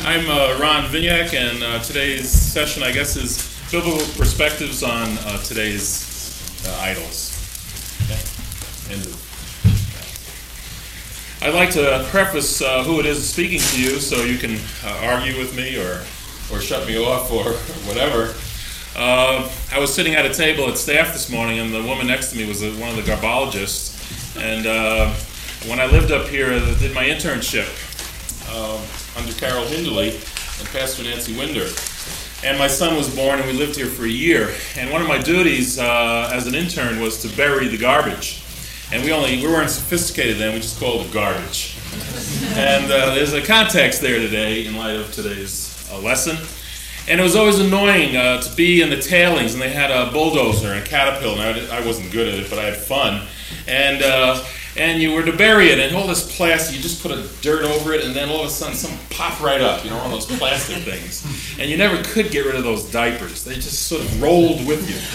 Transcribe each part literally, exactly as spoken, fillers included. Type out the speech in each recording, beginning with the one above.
I'm uh, Ron Vignac, and uh, today's session, I guess, is biblical perspectives on uh, today's uh, idols. Okay. End of. I'd like to preface uh, who it is speaking to you, so you can uh, argue with me or or shut me off or whatever. Uh, I was sitting at a table at staff this morning, and the woman next to me was one of the garbologists. And uh, when I lived up here, I did my internship uh, under Carol Hinderly and Pastor Nancy Winder. And my son was born, and we lived here for a year. And one of my duties uh, as an intern was to bury the garbage. And we only we weren't sophisticated then; we just called it garbage. And uh, there's a context there today in light of today's uh, lesson. And it was always annoying uh, to be in the tailings, and they had a bulldozer and a caterpillar, and I, did, I wasn't good at it, but I had fun. And uh, and you were to bury it, and all this plastic, you just put a dirt over it, and then all of a sudden something popped right up, you know, all those plastic things. And you never could get rid of those diapers. They just sort of rolled with you.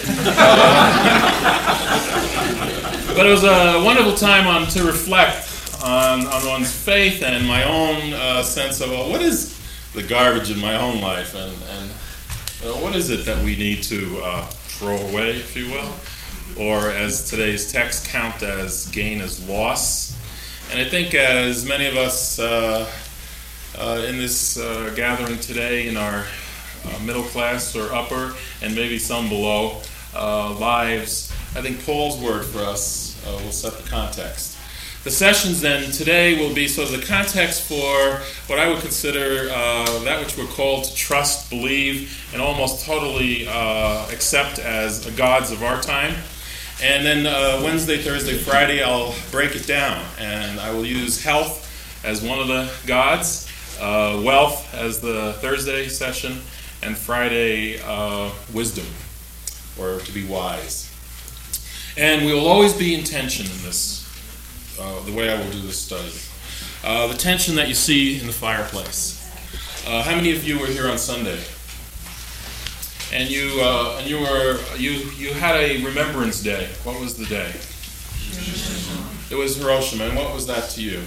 But it was a wonderful time on to reflect on, on one's faith and my own uh, sense of, well, what is the garbage in my own life, and, and uh, what is it that we need to uh, throw away, if you will, or as today's text, count as gain as loss. And I think as many of us uh, uh, in this uh, gathering today, in our uh, middle class or upper, and maybe some below uh, lives, I think Paul's word for us uh, will set the context. The sessions then today will be sort of the context for what I would consider uh, that which we're called to trust, believe, and almost totally uh, accept as gods of our time. And then uh, Wednesday, Thursday, Friday, I'll break it down, and I will use health as one of the gods, uh, wealth as the Thursday session, and Friday, uh, wisdom, or to be wise. And we will always be in tension in this. Uh, the way I will do this study. Uh, the tension that you see in the fireplace. Uh, how many of you were here on Sunday? And you uh, and you were you you had a Remembrance Day. What was the day? Hiroshima. It was Hiroshima. And what was that to you?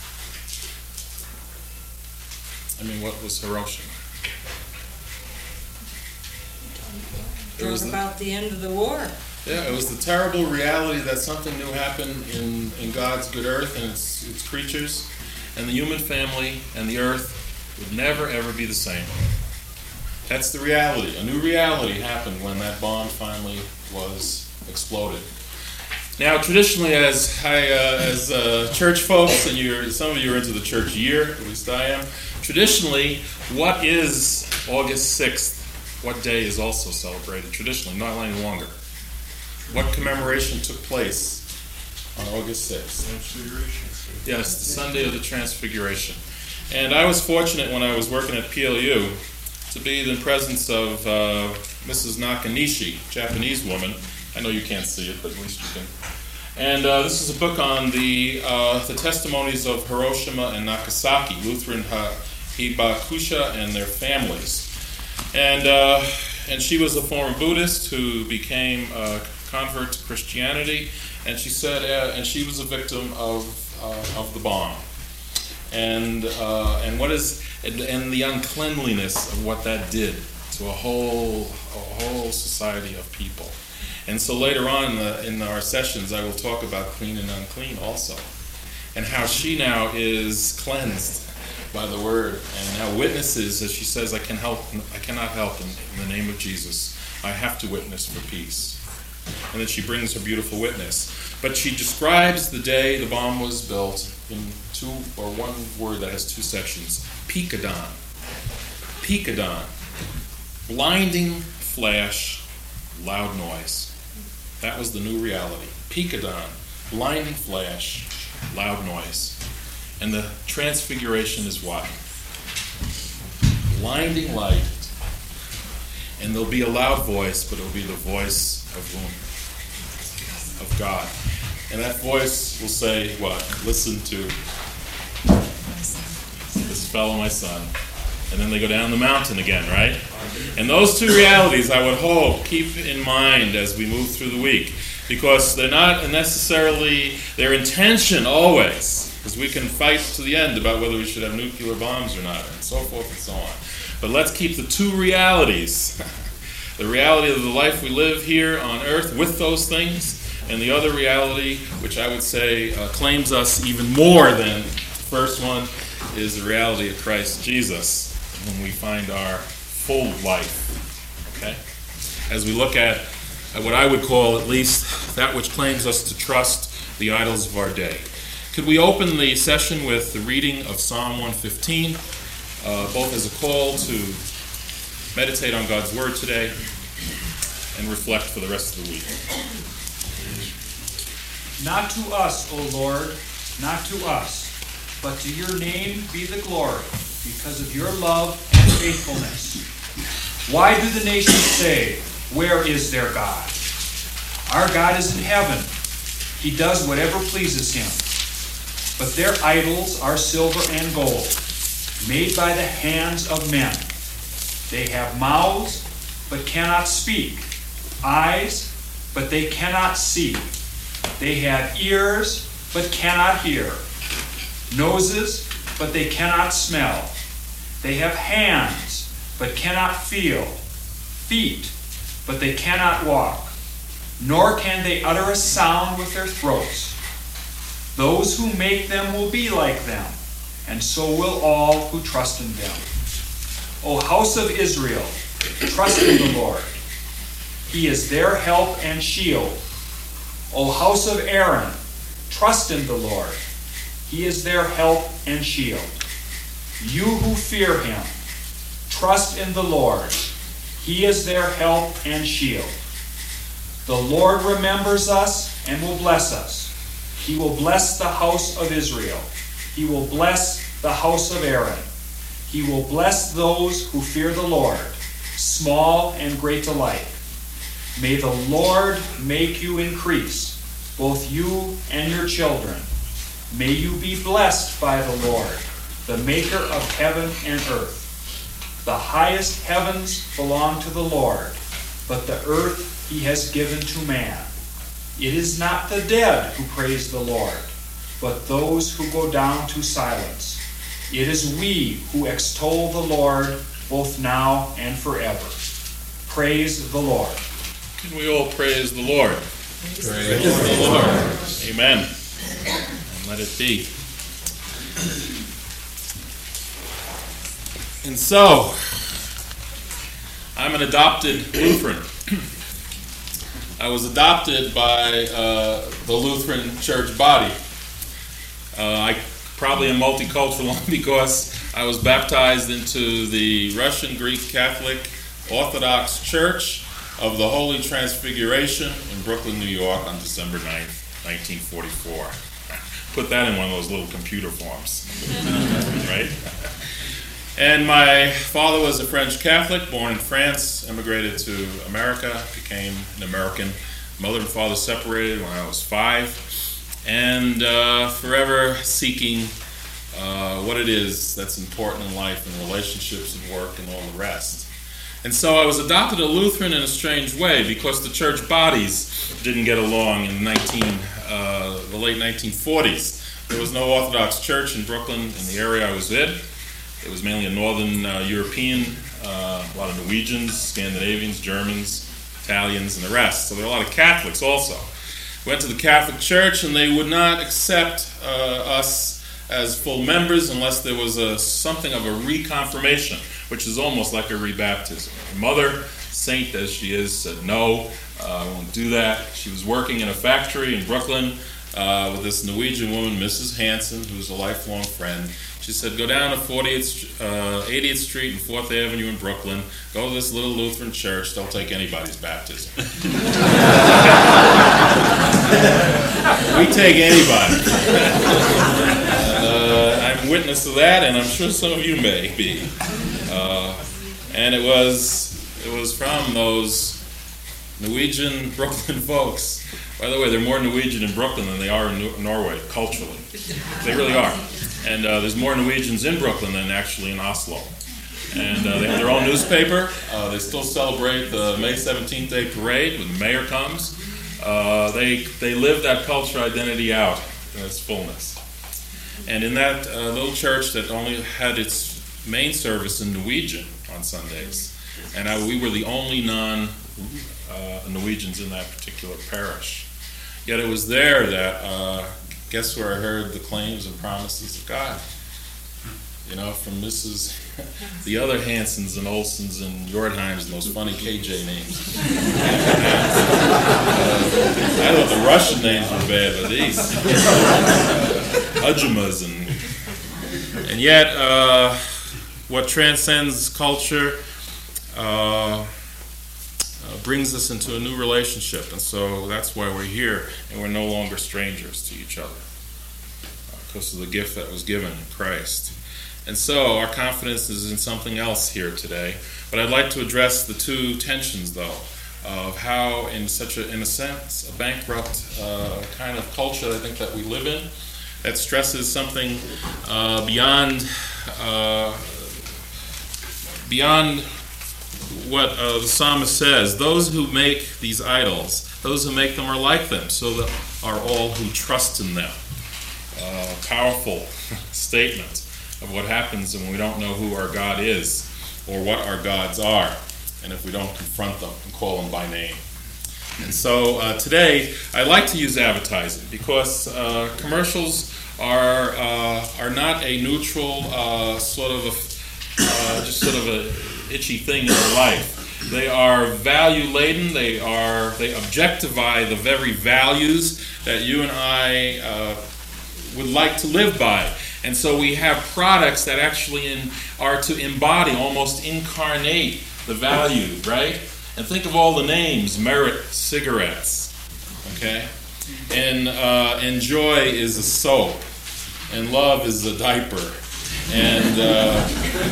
I mean, what was Hiroshima? It was about the end of the war. Yeah, it was the terrible reality that something new happened in, in God's good earth and its, its creatures, and the human family and the earth would never, ever be the same. That's the reality. A new reality happened when that bomb finally was exploded. Now, traditionally, as I, uh, as uh, church folks, and you're, some of you are into the church year, at least I am, traditionally, what is August sixth? What day is also celebrated? Traditionally, not any longer. What commemoration took place on August sixth? Transfiguration. Yes, the Sunday of the Transfiguration. And I was fortunate when I was working at P L U to be in the presence of uh, Missus Nakanishi, Japanese woman. I know you can't see it, but at least you can. And uh, this is a book on the uh, the testimonies of Hiroshima and Nagasaki, Lutheran Hibakusha and their families. And uh, and she was a former Buddhist who became a convert to Christianity, and she said, uh, and she was a victim of uh, of the bomb, and uh, and what is and, and the uncleanliness of what that did to a whole a whole society of people. And so later on in, the, in our sessions, I will talk about clean and unclean also, and how she now is cleansed by the word, and now witnesses, as she says, I can help, I cannot help in, in the name of Jesus. I have to witness for peace. And then she brings her beautiful witness. But she describes the day the bomb was built in two or one word that has two sections. Pikadon. Pikadon. Blinding flash, loud noise. That was the new reality. Pikadon. Blinding flash, loud noise. And the transfiguration is what? Blinding light. And there'll be a loud voice, but it'll be the voice of whom? Of God. And that voice will say what? Listen to this fellow, my son. And then they go down the mountain again, right? And those two realities, I would hope, keep in mind as we move through the week. Because they're not necessarily, their intention always Because we can fight to the end about whether we should have nuclear bombs or not, and so forth and so on. But let's keep the two realities. The reality of the life we live here on earth with those things, and the other reality, which I would say uh, claims us even more than the first one, is the reality of Christ Jesus, when we find our full life. Okay? As we look at, at what I would call at least that which claims us to trust the idols of our day. Could we open the session with the reading of Psalm one fifteen, uh, both as a call to meditate on God's Word today and reflect for the rest of the week. Not to us, O Lord, not to us, but to your name be the glory, because of your love and faithfulness. Why do the nations say, where is their God? Our God is in heaven. He does whatever pleases him. But their idols are silver and gold, made by the hands of men. They have mouths, but cannot speak, eyes, but they cannot see. They have ears, but cannot hear, noses, but they cannot smell. They have hands, but cannot feel, feet, but they cannot walk, nor can they utter a sound with their throats. Those who make them will be like them, and so will all who trust in them. O house of Israel, trust in the Lord. He is their help and shield. O house of Aaron, trust in the Lord. He is their help and shield. You who fear him, trust in the Lord. He is their help and shield. The Lord remembers us and will bless us. He will bless the house of Israel. He will bless the house of Aaron. He will bless those who fear the Lord, small and great alike. May the Lord make you increase, both you and your children. May you be blessed by the Lord, the maker of heaven and earth. The highest heavens belong to the Lord, but the earth he has given to man. It is not the dead who praise the Lord, but those who go down to silence. It is we who extol the Lord both now and forever. Praise the Lord. Can we all praise the Lord? Praise, praise the, the Lord. Lord. Amen. And let it be. And so, I'm an adopted Lutheran. I was adopted by uh, the Lutheran church body. Uh, I probably am multicultural because I was baptized into the Russian Greek Catholic Orthodox Church of the Holy Transfiguration in Brooklyn, New York on December ninth, nineteen forty-four. Put that in one of those little computer forms, right? And my father was a French Catholic, born in France, immigrated to America, became an American. Mother and father separated when I was five, and uh, forever seeking uh, what it is that's important in life and relationships and work and all the rest. And so I was adopted a Lutheran in a strange way because the church bodies didn't get along in nineteen, uh, the late nineteen forties. There was no Orthodox church in Brooklyn, in the area I was in. It was mainly a northern uh, European, uh, a lot of Norwegians, Scandinavians, Germans, Italians, and the rest. So there were a lot of Catholics also. Went to the Catholic Church, and they would not accept uh, us as full members unless there was a something of a reconfirmation, which is almost like a rebaptism. My mother, saint as she is, said no, uh, I won't do that. She was working in a factory in Brooklyn uh, with this Norwegian woman, Missus Hansen, who was a lifelong friend. She said, go down to fortieth, uh, eightieth Street and fourth Avenue in Brooklyn, go to this little Lutheran church, they'll take anybody's baptism. We take anybody. uh, I'm witness to that, and I'm sure some of you may be. Uh, and it was, it was from those Norwegian Brooklyn folks. By the way, they're more Norwegian in Brooklyn than they are in Nor- Norway, culturally. They really are. And uh, there's more Norwegians in Brooklyn than actually in Oslo. And uh, they have their own newspaper. Uh, they still celebrate the May seventeenth Day Parade when the mayor comes. Uh, they they live that culture identity out in its fullness. And in that uh, little church that only had its main service in Norwegian on Sundays, and I, we were the only non-Norwegians uh, in that particular parish. Yet it was there that, uh, guess where I heard the claims and promises of God? You know, from Missus the other Hansons and Olsons and Jordheims and those funny K J names. uh, I thought the Russian names were bad, but these Ujamas and and yet uh, what transcends culture uh, uh, brings us into a new relationship, and so that's why we're here, and we're no longer strangers to each other uh, because of the gift that was given in Christ. And so our confidence is in something else here today. But I'd like to address the two tensions, though, of how, in such a, in a sense, a bankrupt uh, kind of culture I think that we live in, that stresses something uh, beyond uh, beyond what uh, the psalmist says. Those who make these idols, those who make them are like them, so that are all who trust in them. Uh, powerful statement of what happens when we don't know who our God is or what our gods are, and if we don't confront them and call them by name. And so uh, today I like to use advertising because uh, commercials are uh, are not a neutral uh, sort of a, uh, just sort of a itchy thing in our life. They are value laden. They are they objectify the very values that you and I uh, would like to live by. And so we have products that actually in, are to embody, almost incarnate the value, right? And think of all the names: Merit cigarettes, okay? And uh, and joy is a soap, and love is a diaper, and uh,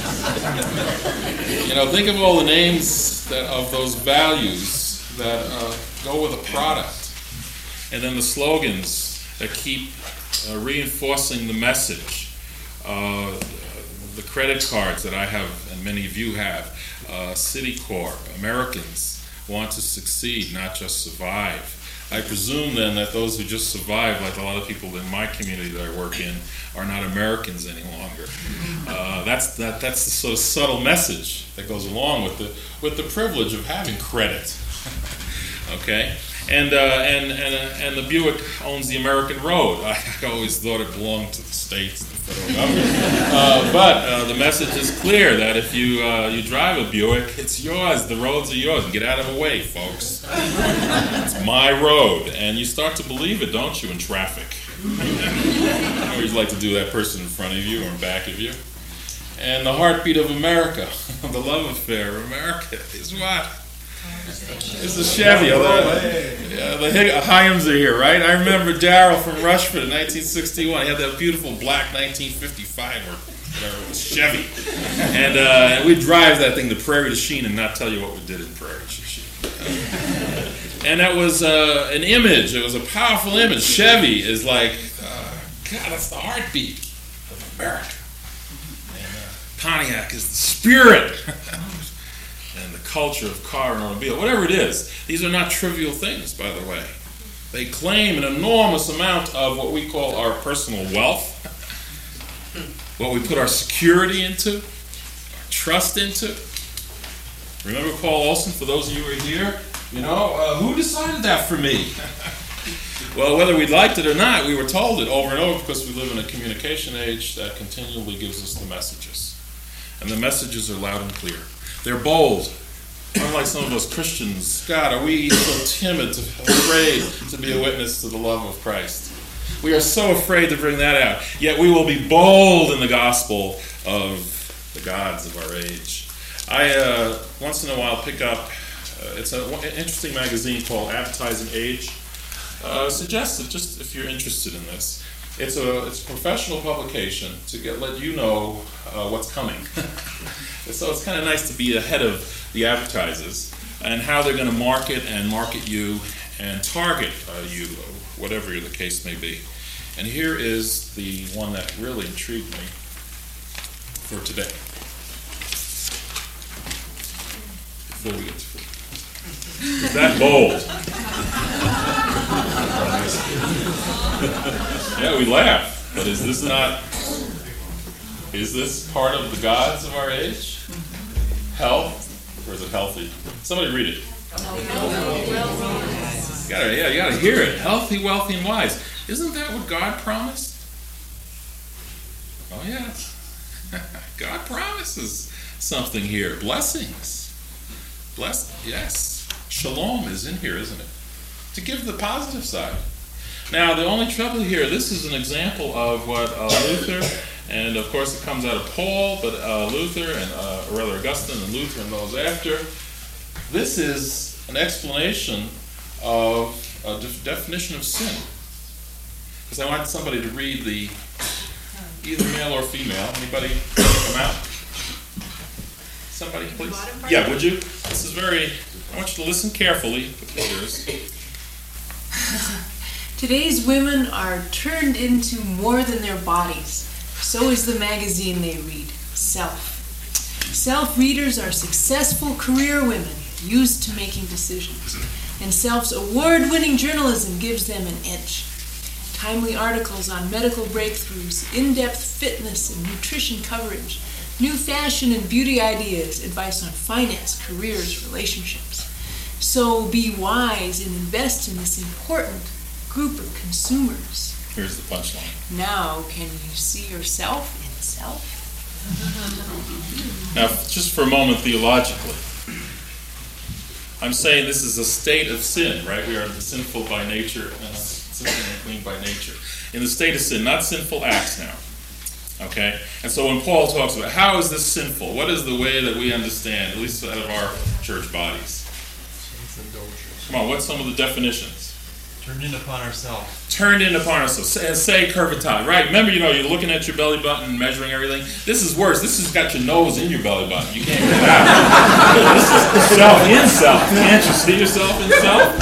you know, think of all the names that of those values that uh, go with a product, and then the slogans that keep uh, reinforcing the message. Uh, the credit cards that I have, and many of you have, uh, Citicorp, Americans want to succeed, not just survive. I presume then that those who just survive, like a lot of people in my community that I work in, are not Americans any longer. Uh, that's that. That's the sort of subtle message that goes along with the with the privilege of having credit. Okay, and uh, and and uh, and the Buick owns the American road. I, I always thought it belonged to the states. Uh, but uh, the message is clear that if you uh, you drive a Buick, it's yours. The roads are yours. Get out of the way, folks. It's my road, and you start to believe it, don't you, in traffic? I always like to do that person in front of you or in back of you. And the heartbeat of America, the love affair of America, is what? It's a Chevy. Oh, the, yeah, the Hyams are here, right? I remember Darrell from Rushford in nineteen sixty-one. He had that beautiful black nineteen fifty-five or whatever it was, Chevy. And, uh, and we'd drive that thing to Prairie du Chien and not tell you what we did in Prairie du Chien. And that was uh, an image. It was a powerful image. Chevy is like, uh, God, that's the heartbeat of America. And uh, Pontiac is the spirit. And the culture of car and automobile, whatever it is. These are not trivial things, by the way. They claim an enormous amount of what we call our personal wealth, what we put our security into, our trust into. Remember Paul Olson, for those of you who are here? You know, uh, who decided that for me? Well, whether we liked it or not, we were told it over and over because we live in a communication age that continually gives us the messages. And the messages are loud and clear. They're bold. Unlike some of us Christians, God, are we so timid, to, afraid to be a witness to the love of Christ? We are so afraid to bring that out. Yet we will be bold in the gospel of the gods of our age. I, uh, once in a while, pick up, uh, it's a, an interesting magazine called Advertising Age. Uh, suggestive, just if you're interested in this. It's a it's a professional publication to get let you know uh, what's coming. So it's kind of nice to be ahead of the advertisers and how they're going to market and market you and target uh, you, whatever the case may be. And here is the one that really intrigued me for today. Before we get to it. Is that bold? Yeah, we laugh. But is this not, is this part of the gods of our age? Health, or is it healthy? Somebody read it. You gotta, yeah, you gotta hear it. Healthy, wealthy, and wise. Isn't that what God promised? Oh yes. God promises something here. Blessings. Bless, yes. Shalom is in here, isn't it? To give the positive side. Now, the only trouble here, this is an example of what uh, Luther, and of course it comes out of Paul, but uh, Luther, and uh, or rather Augustine and Luther and those after, this is an explanation of a def- definition of sin. Because I wanted somebody to read the, either male or female. Anybody come out? Somebody, please. Yeah, would you? This is very, I want you to listen carefully with your ears. Today's women are turned into more than their bodies. So is the magazine they read, Self. Self readers are successful career women used to making decisions, and Self's award-winning journalism gives them an edge. Timely articles on medical breakthroughs, in-depth fitness and nutrition coverage, new fashion and beauty ideas, advice on finance, careers, relationships. So be wise and invest in this important group of consumers. Here's the punchline. Now, can you see yourself in Self? Now, just for a moment, theologically, I'm saying this is a state of sin, right? We are sinful by nature, uh, sinful and clean by nature. In the state of sin, not sinful acts now. Okay? And so when Paul talks about how is this sinful, what is the way that we understand, at least out of our church bodies? Come on, what's some of the definitions? Turned in upon ourselves. Turned in upon ourselves. Say, say curvatile, right? Remember, you know, you're looking at your belly button and measuring everything. This is worse. This has got your nose in your belly button. You can't get it out. This is self in self. Can't you see yourself in self?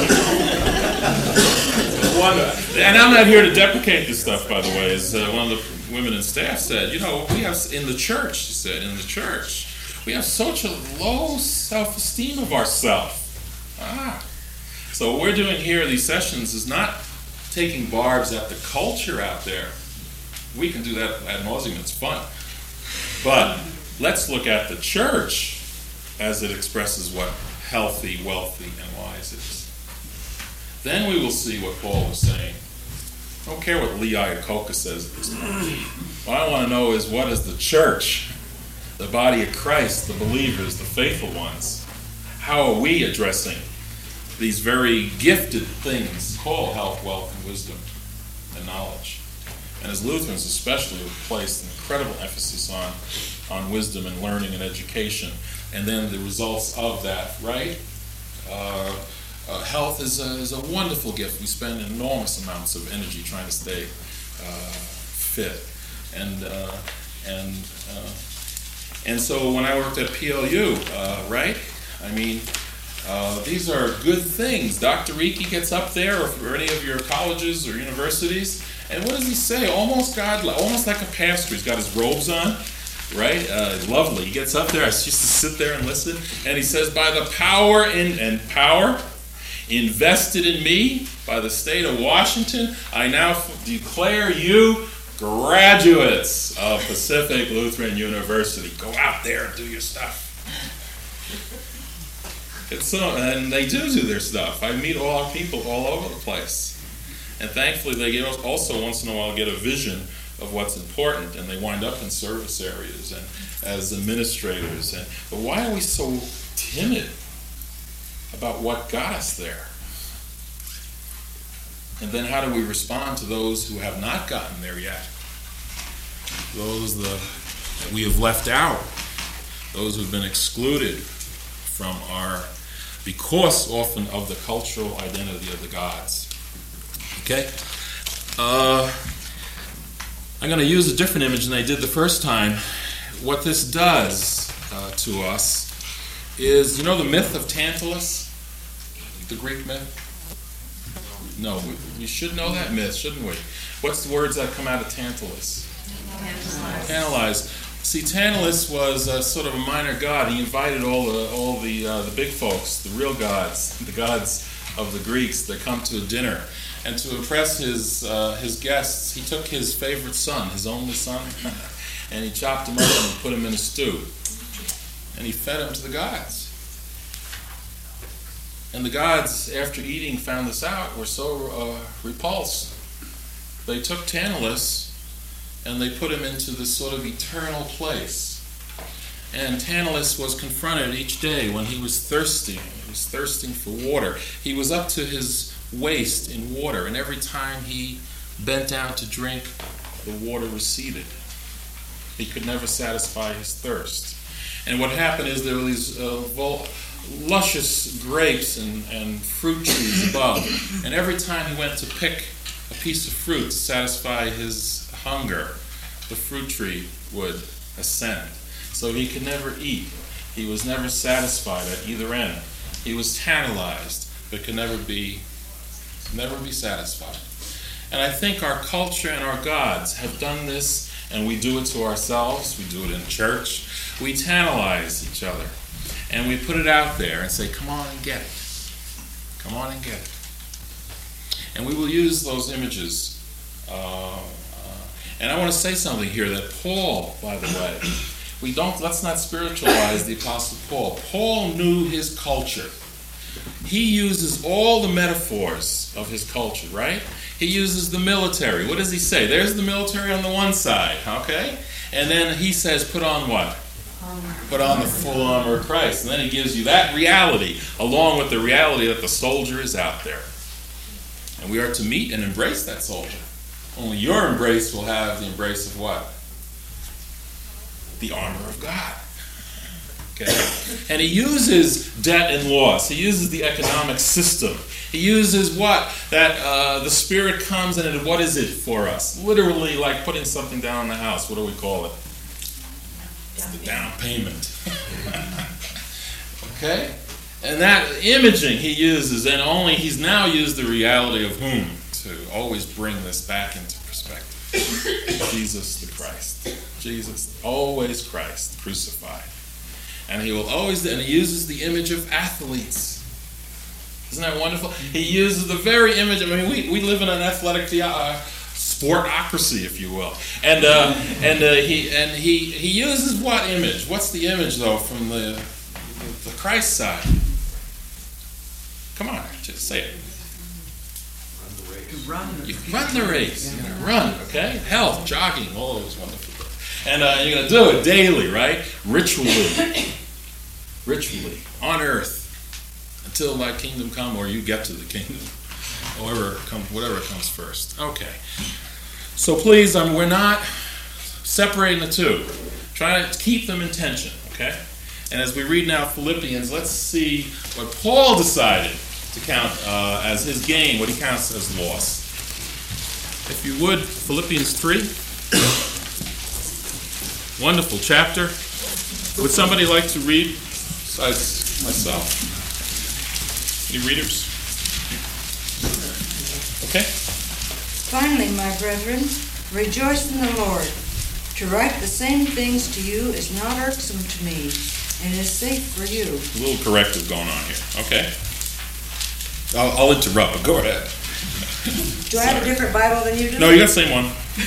One, and I'm not here to deprecate this stuff, by the way. As uh, one of the women in staff said, you know, we have in the church, she said, in the church, we have such a low self-esteem of ourselves. Ah. So what we're doing here in these sessions is not taking barbs at the culture out there. We can do that ad nauseum, it's fun. But let's look at the church as it expresses what healthy, wealthy, and wise is. Then we will see what Paul was saying. I don't care what Lee Iacocca says at this point. What I want to know is, what is the church, the body of Christ, the believers, the faithful ones? How are we addressing these very gifted things called health, wealth, and wisdom, and knowledge? And as Lutherans especially, have placed an incredible emphasis on, on wisdom and learning and education, and then the results of that, right? Uh, uh, health is a, is a wonderful gift. We spend enormous amounts of energy trying to stay uh, fit. And, uh, and, uh, and so when I worked at P L U, uh, right, I mean, Uh, these are good things. Doctor Reiki gets up there, or for any of your colleges or universities, and what does he say? Almost God, almost like a pastor. He's got his robes on, right? Uh, lovely. He gets up there. I used to sit there and listen, and he says, "By the power in and power invested in me by the state of Washington, I now f- declare you graduates of Pacific Lutheran University. Go out there and do your stuff." It's so, and they do do their stuff. I meet all our people all over the place. And thankfully they get also once in a while get a vision of what's important, and they wind up in service areas and as administrators. And but why are we so timid about what got us there? And then how do we respond to those who have not gotten there yet? Those the, that we have left out. Those who have been excluded from our, because often of the cultural identity of the gods. Okay? Uh, I'm going to use a different image than I did the first time. What this does uh, to us is, you know the myth of Tantalus? The Greek myth? No, we, we should know that myth, shouldn't we? What's the words that come out of Tantalus? Tantalize. Tantalize. See, Tantalus was uh, sort of a minor god. He invited all the all the uh, the big folks, the real gods, the gods of the Greeks, that come to a dinner. And to impress his uh, his guests, he took his favorite son, his only son, and he chopped him up and put him in a stew. And he fed him to the gods. And the gods, after eating, found this out, were so uh, repulsed. They took Tantalus and they put him into this sort of eternal place. And Tantalus was confronted each day when he was thirsty. He was thirsting for water. He was up to his waist in water, and every time he bent down to drink, the water receded. He could never satisfy his thirst. And what happened is there were these uh, vol- luscious grapes and, and fruit trees above, and every time he went to pick a piece of fruit to satisfy his hunger, the fruit tree would ascend. So he could never eat. He was never satisfied at either end. He was tantalized, but could never be, never be satisfied. And I think our culture and our gods have done this, and we do it to ourselves. We do it in church. We tantalize each other, and we put it out there and say, come on and get it. Come on and get it. And we will use those images. Uh, uh, and I want to say something here that Paul, by the way, we don't, let's not spiritualize the Apostle Paul. Paul knew his culture. He uses all the metaphors of his culture, right? He uses the military. What does he say? There's the military on the one side, okay? And then he says, put on what? Put on the full armor of Christ. And then he gives you that reality, along with the reality that the soldier is out there. And we are to meet and embrace that soldier. Only your embrace will have the embrace of what? The armor of God. Okay? And he uses debt and loss. He uses the economic system. He uses what? That uh, the Spirit comes and it, what is it for us? Literally like putting something down on the house. What do we call it? It's the down payment. Okay? And that imaging he uses, and only he's now used the reality of whom to always bring this back into perspective. Jesus the Christ. Jesus, always Christ crucified. And he will always, and he uses the image of athletes. Isn't that wonderful? He uses the very image. I mean, we, we live in an athletic uh, sportocracy, if you will. And uh, and uh, he and he he uses what image? What's the image though from the the Christ side? Come on, just say it. Run. You run the race. You're gonna run, okay? Health, jogging, all those wonderful things. And uh, you're gonna do it daily, right? Ritually, ritually on earth. Until thy kingdom come, or you get to the kingdom, whatever comes, whatever comes first. Okay. So please, um, we're not separating the two. Try to keep them in tension. Okay. And as we read now Philippians, let's see what Paul decided to count uh, as his gain, what he counts as loss. If you would, Philippians three. Wonderful chapter. Would somebody like to read besides myself? Any readers? Okay. Finally, my brethren, rejoice in the Lord. To write the same things to you is not irksome to me, and is safe for you. A little corrective going on here. Okay. I'll, I'll interrupt, but go ahead. Do I have a different Bible than you do? No, you got the same one.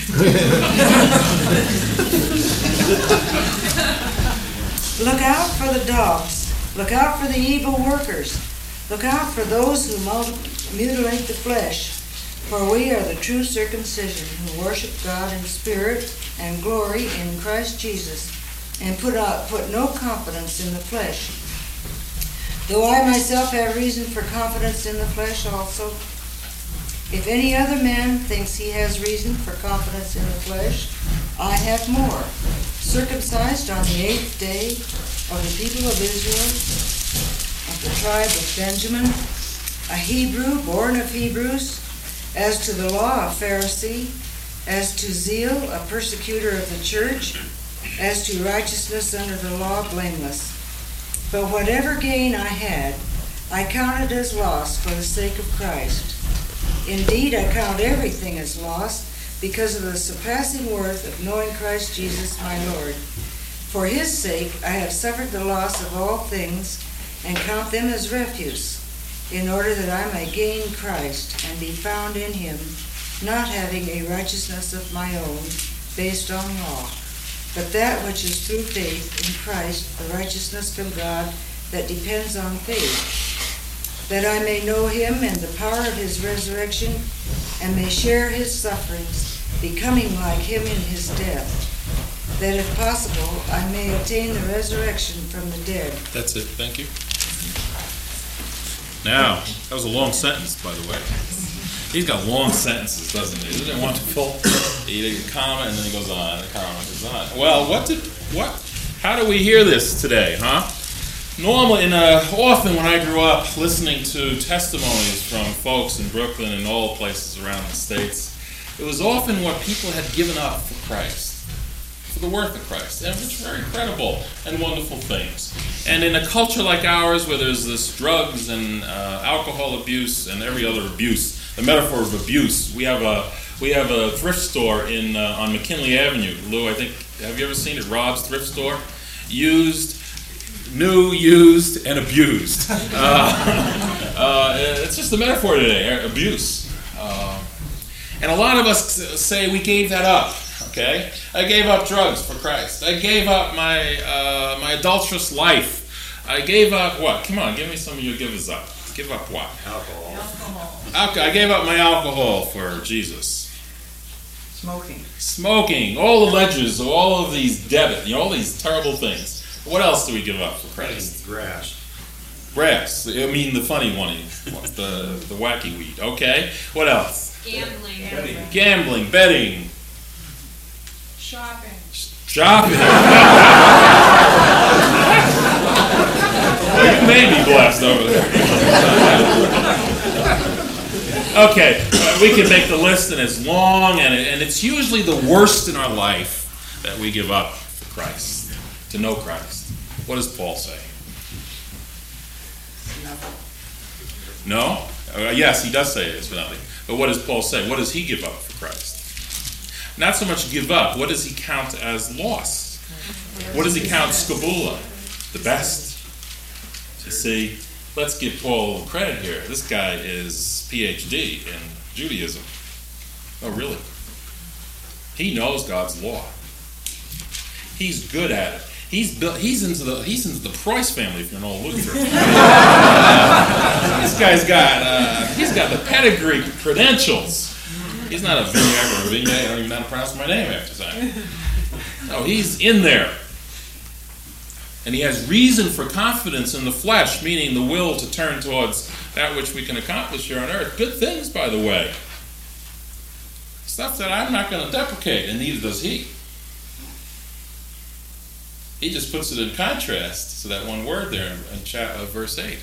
Look out for the dogs. Look out for the evil workers. Look out for those who mutilate the flesh. For we are the true circumcision, who worship God in spirit and glory in Christ Jesus, and put out, put no confidence in the flesh. Though I myself have reason for confidence in the flesh also, if any other man thinks he has reason for confidence in the flesh, I have more. Circumcised on the eighth day of the people of Israel, of the tribe of Benjamin, a Hebrew, born of Hebrews, as to the law, a Pharisee, as to zeal, a persecutor of the church, as to righteousness under the law, blameless. But whatever gain I had, I counted as loss for the sake of Christ. Indeed, I count everything as loss because of the surpassing worth of knowing Christ Jesus my Lord. For his sake I have suffered the loss of all things, and count them as refuse, in order that I may gain Christ and be found in him, not having a righteousness of my own based on law, but that which is through faith in Christ, the righteousness from God that depends on faith, that I may know him and the power of his resurrection, and may share his sufferings, becoming like him in his death, that if possible I may obtain the resurrection from the dead. That's it. Thank you. Now, that was a long sentence, by the way. He's got long sentences, doesn't he? Isn't it wonderful? He a comma and then he goes on, and a comma goes on. Well, what did what? How do we hear this today, huh? Normally, in a, often when I grew up listening to testimonies from folks in Brooklyn and all places around the States, it was often what people had given up for Christ, for the work of Christ, and which were very credible and wonderful things. And in a culture like ours, where there's this drugs and uh, alcohol abuse and every other abuse, the metaphor of abuse, we have a we have a thrift store in uh, on McKinley Avenue. Lou, I think, have you ever seen it? Rob's Thrift Store, used. New, used, and abused. Uh, uh, it's just a metaphor today, abuse. Uh, and a lot of us say we gave that up, okay? I gave up drugs for Christ. I gave up my uh, my adulterous life. I gave up what? Come on, give me some of your givers up. Give up what? Alcohol. Alcohol. I gave up my alcohol for Jesus. Smoking. Smoking. All the ledgers, all of these debit, you know, all these terrible things. What else do we give up for Christ? Grass. Grass. I mean the funny one, the the wacky weed. Okay. What else? Gambling. Betting. Gambling, betting, Shopping. shopping. Well, you may be blessed over there. Okay, uh, we can make the list, and it's long, and, it, and it's usually the worst in our life that we give up for Christ. To know Christ. What does Paul say? Nothing. No? Uh, yes, he does say it is for nothing. But what does Paul say? What does he give up for Christ? Not so much give up. What does he count as loss? What does he count scabula? The best. You see, let's give Paul a little credit here. This guy is P H D in Judaism. Oh, really? He knows God's law. He's good at it. He's built, he's into the he's into the Preuss family. If you're an old Lutheran, uh, this guy's got uh, he's got the pedigree credentials. He's not a Vignac or a Vignac. I don't even know how to pronounce my name after that. No, he's in there, and he has reason for confidence in the flesh, meaning the will to turn towards that which we can accomplish here on earth. Good things, by the way. Stuff that I'm not going to deprecate, and neither does he. He just puts it in contrast to that one word there in chat, uh, verse eight.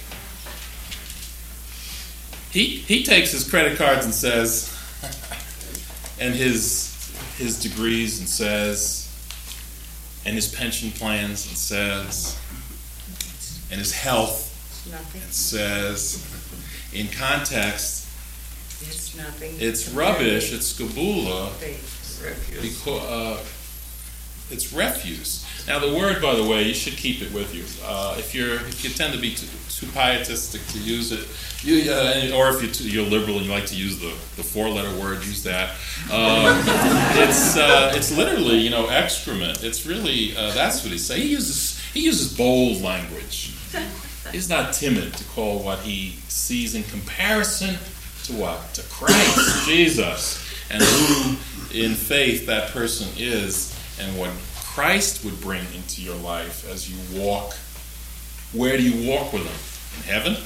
He he takes his credit cards and says, and his his degrees and says, and his pension plans and says, and his health Nothing. and says, in context, It's nothing. it's rubbish, it's scabula, Faith. because uh, it's refuse. Now, the word, by the way, you should keep it with you. Uh, if you're, if you tend to be too, too pietistic to use it, you, uh, or if you're, too, you're liberal and you like to use the, the four-letter word, use that. Um, it's uh, it's literally, you know, excrement. It's really uh, that's what he says. He uses he uses bold language. He's not timid to call what he sees in comparison to what? To Christ, Jesus, and who in faith that person is, and what Christ would bring into your life as you walk. Where do you walk with him? In heaven?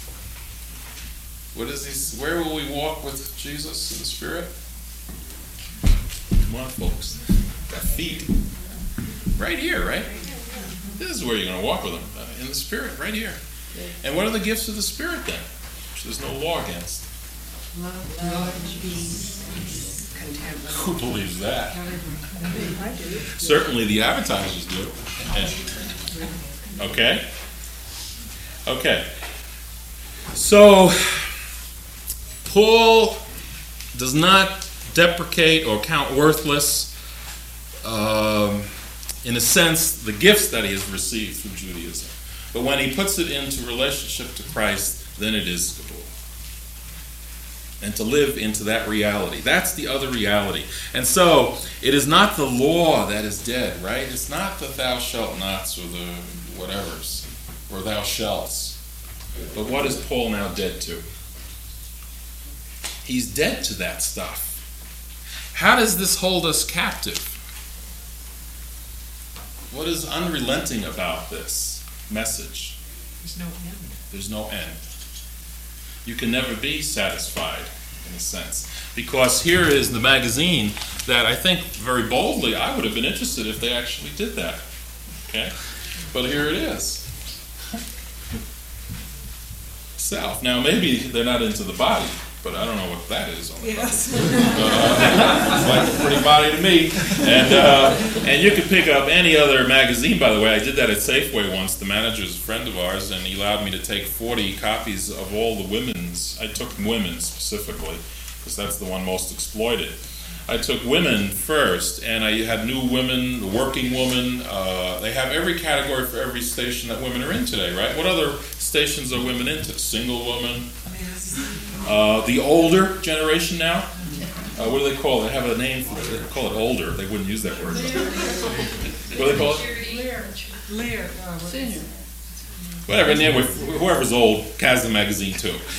What is he? Where will we walk with Jesus in the Spirit? Come on, folks. Got feet. Right here, right? This is where you're going to walk with him. Uh, in the Spirit, right here. And what are the gifts of the Spirit then? Which there's no law against. Love, peace, contentment. Who believes that? I do. Certainly the advertisers do. Okay? Okay. So, Paul does not deprecate or count worthless, um, in a sense, the gifts that he has received from Judaism. But when he puts it into relationship to Christ, then it is Gabor. And to live into that reality. That's the other reality. And so, it is not the law that is dead, right? It's not the thou shalt nots or the whatevers, or thou shalts. But what is Paul now dead to? He's dead to that stuff. How does this hold us captive? What is unrelenting about this message? There's no end. There's no end. You can never be satisfied, in a sense. Because here is the magazine that I think very boldly I would have been interested if they actually did that. Okay? But here it is. Self. Now, maybe they're not into the body, but I don't know what that is on the Yes. cover. Uh, it's like a pretty body to me. And uh, and you could pick up any other magazine, by the way. I did that at Safeway once. The manager's a friend of ours, and he allowed me to take forty copies of all the women's. I took women specifically, because that's the one most exploited. I took women first, and I had new women, working women. Uh, they have every category for every station that women are in today, right? What other stations are women into? Single woman. Uh, the older generation now. Uh, what do they call it? They have a name for it. They call it older. They wouldn't use that word. What do they call it? Lear. Lear. uh, what is it? Whatever. And then with whoever's old has the magazine too.